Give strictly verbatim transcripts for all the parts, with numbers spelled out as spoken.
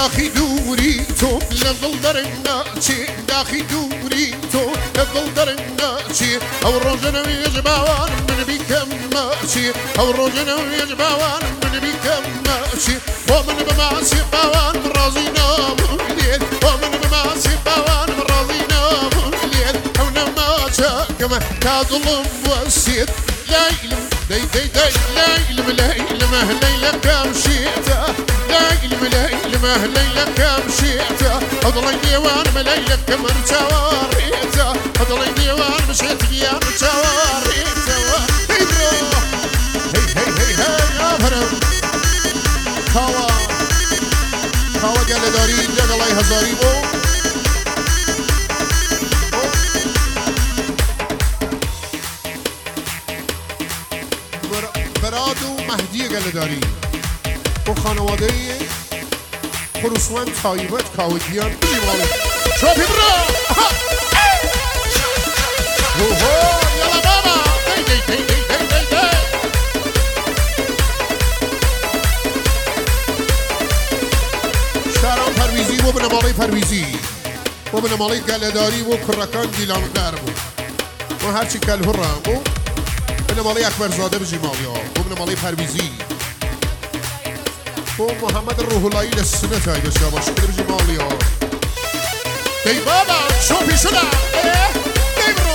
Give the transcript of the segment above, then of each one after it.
داخي دوري تو لقل درناتي داخي دوري تو لقل درناتي او الرجل يجباوان من بكم ماشي او الرجل يجباوان من بكم ماشي ومن بماسي باوان من رازينا موليد ومن بماسي باوان من رازينا موليد او نماشا كما كاظلم والسيد لا يلم داي داي داي لا يلم لا يلم ليلة كم شيتا لا يلم لا يلم ليلة كم شيتا اضلي ديوان مليلة كم رتواريتا اضلي ديوان مشيت يا رتواريتا هي هي هي هي يا فرم كاوا كاوا قال داري جا الله هزاري بو برادو مهدی گلداری و خانواده خروسوان تایبت کاوگیان بیماله شوفی برا اوه یلا بابا دی دی دی دی دی دی دی شهرام پرویزی و بنمالی پرویزی و بنمالی گلداری و کرکان دیلان دربو و هرچی کل هرم بو ابن مالی اکبرزاده بجیمالی ها ابن مالی پرویزی و محمد روح اللهی لسنه تایی بشه باشه بده بجیمالی ها دی بابا شوفی شده دی برو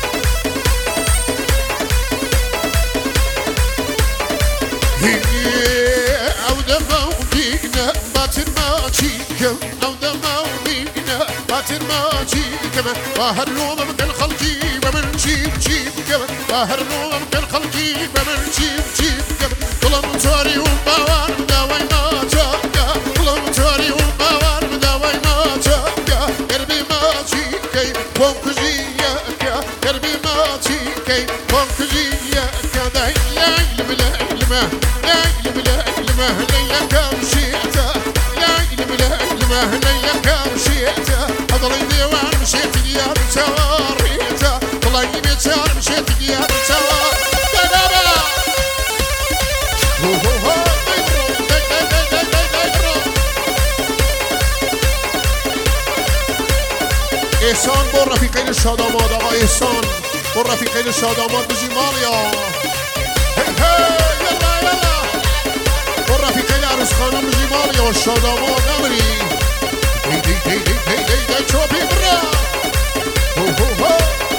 او دمو بینه باتر ما چیکم او دمو بینه باتر ما چیکم و هر روم من خلقی و من چیب چیب هر نوم كان خلقي بمن شيب شيب ظلم تاري وباوان مداوي ما تبقى ظلم تاري وباوان مداوي ما تبقى قلبي ما تيكي وانكجيك قلبي ما تيكي وانكجيك داي لا يلم لا يلمه لا يلم لا يلمه ليلة كمشيته لا يلم لا يلمه ليلة كمشيته أضلي ديوان مشيت يا بتواريته طلعي بيتار مشيت يا بتوار بابا هو هو هو احسان بر رفیقین شاداماد آقا احسان بر رفیقین شاداماد بجی مالیا هی هی یلا یلا بر رفیقین عروس خانم بجی مالیا شاداماد امری دی دی دی دی دی دی دی چوبی برا هو هو هو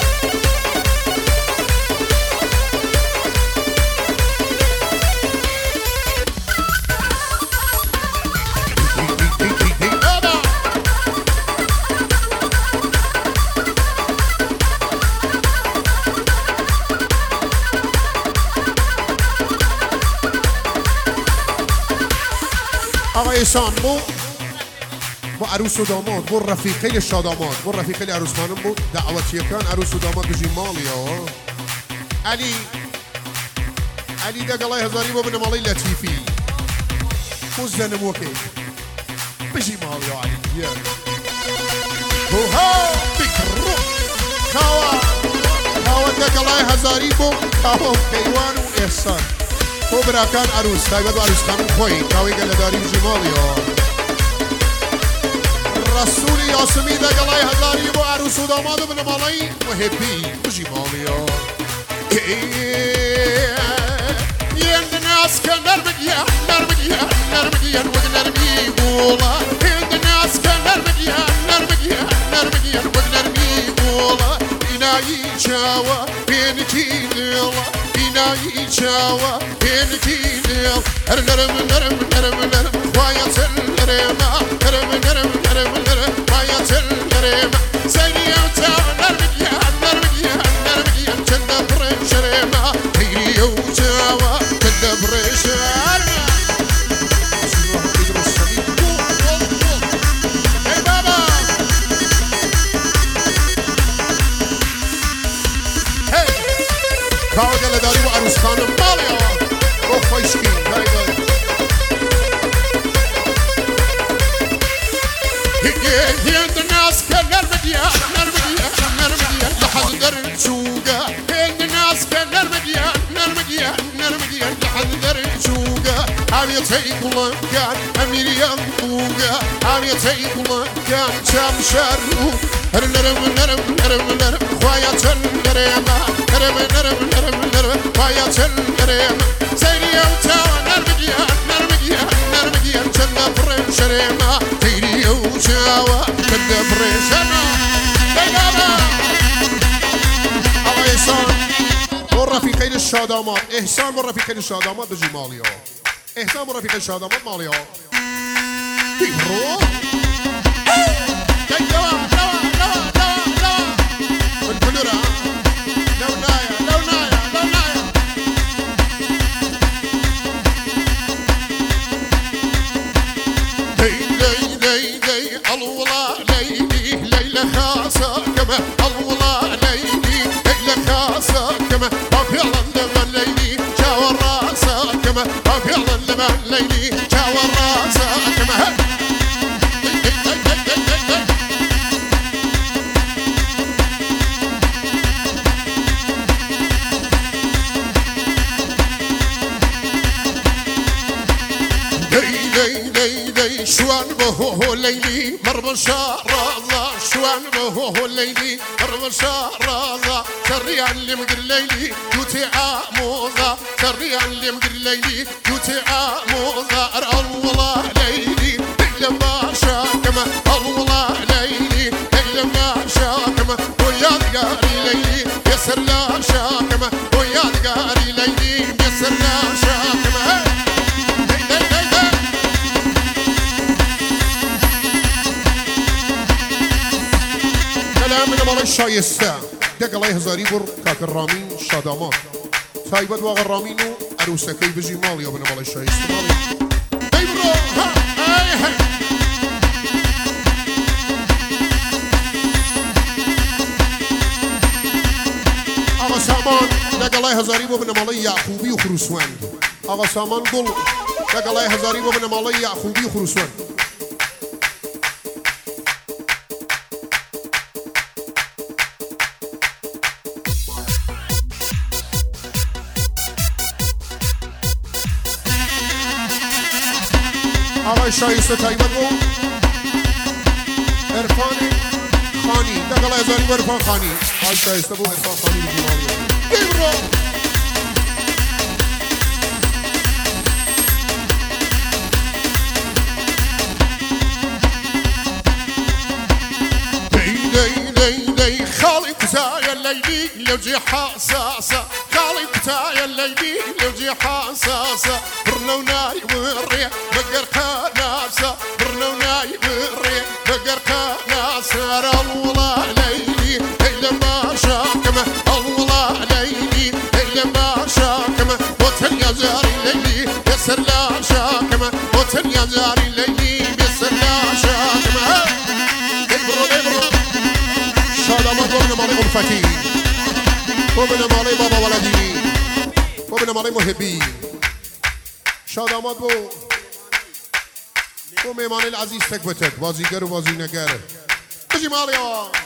آقا احسان بو با عروس و داماد بو رفیقه شاداماد بو رفیقه عروس خانم بود دعوتیه کن عروس و داماد بجی مالی ها علی علی دقلای هزاری بو بن مالی لطیفی خوز زنموکی بجی مالی ها علی بیا هو ها بکرو کاوا کاوا دقلای هزاری بو کاوا کیوان و احسان و براکان عروس تایبت و عروس خانم خوی کاوی گلداری بجی مالی ها رسول یاسمی دقلای هزاری بو عروس و داماد و بن مالی و هپی بجی مالی ها يند ناس كان نرمجيا نرمجيا نرمجيا ونرمي بولا يند ناس كان نرمجيا نرمجيا نرمجيا ونرمي بولا بناي شاوا بينكي نيلا بناي شاوا بينكي نيلا نرم نرم نرم نرم ويا تلرما نرم نرم نرم نرم ويا تلرما سيريا تا نرمجيا نرمجيا نرمجيا تندبر شرما هيري وجاوا تندبر شرما اي بابا هي كاو گلداری و عروس خانم مالیا او خوشکی very good هي الناس كان نرمديا نرمديا نرمديا لحد درب سوقا هي الناس كان نرمديا نرمديا نرمديا لحد درب سوقا هاوية عميتي كل كان أمير ينبوغا عميتي كل كان شام شارو نرم نرم نرم نرم خوايا تنرما نرم نرم نرم نرم خوايا تنرما سيري وتاوى نرمجيا نرمجيا نرمجيا جنة فرنشرما سيري وتاوى جنة فرنشرما بينما الله إحسان والرفيقين الشادامات إحسان والرفيقين الشادامات بجي ماليا إحسان والرفيقين الشادامات ماليا بيبرو ليلي جاوى الراسة كما لي لي لي شوان بهو ليلي مرب شارضة شوان بهو ليلي مرب شارضة سريع اللي مقر ليلي يوتي عاموضة سريع اللي مقر ليلي يوتي عاموضة الله ليلي لما شاكما الله ليلي لما شاكما ويا دقاري ليلي يسر لا شاكما ويا دقاري ليلي يسر لا شاكما من مال الشايسته دق الله هزاري بر كاك الرامين شادامات تايبت واغ الرامين عروسكي بجي ماليا من مال الشايسته مالي اي برو ها اي هي اغا سامان دق الله هزاري بر من مال يعقوبي وخرسوان اغا سامان قل دق الله هزاري بر من مال يعقوبي وخرسوان آقای شایسته تایبت رو عرفان خانی دقل ازاری و عرفان خانی آقای شایسته بود عرفان خانی رو بیماری بیم رو دی دی دی خالي بتاعي الليلي لو جي حساسة خالي بتاعي الليلي لو جي حساسة برنوناي وري بقر قناسة برنوناي وري بقر قناسة الله ليلي لما شاكمة الله ليلي لما شاكمة وتن يا زاري ليلي يسر لا شاكمة وتن يا زاري ليلي يسر لا شاكمة ابرو ابرو شادامات وابن مالي ألفتي وابن مالي بابا ولدي وابن مالي محبي شادامات بو و میمان العزیز تک به تک بازیگر و بازی نگر بجی مالیا